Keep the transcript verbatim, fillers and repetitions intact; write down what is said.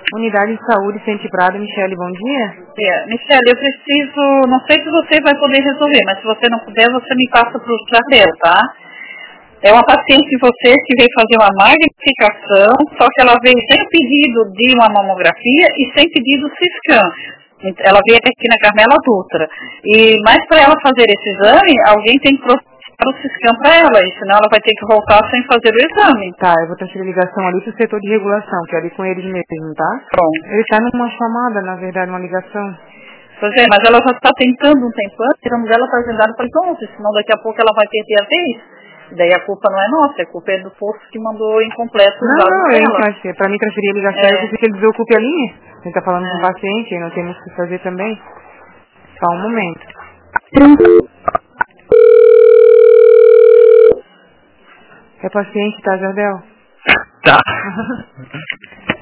Unidade de Saúde Sente Prado, Michele, bom dia. É, Michele, eu preciso, não sei se você vai poder resolver, mas se você não puder, você me passa para o Jardel, tá? É uma paciente de vocês que veio fazer uma magnificação, só que ela veio sem o pedido de uma mamografia e sem pedido Ciscan. Ela veio aqui na Carmela Dutra. E, mas para ela fazer esse exame, alguém tem que processar o Ciscan para ela, e senão ela vai ter que voltar sem fazer o exame. Tá, eu vou transferir a ligação ali pro setor de regulação, que é ali com eles mesmo, tá? Bom. Ele tá numa chamada, na verdade, uma ligação. Pois é, mas ela já está tentando um tempo antes, o nome dela está agendado para ontem, senão daqui a pouco ela vai perder a vez. Daí a culpa não é nossa, a culpa é do posto que mandou incompleto os Não, dados não, dela. eu acho, pra mim transferir a ligação, É. eu preciso que ele desocupe a linha. Ele tá falando É. com o paciente, e não temos o que fazer também. Só um momento. É paciente, tá, Jardel? Tá.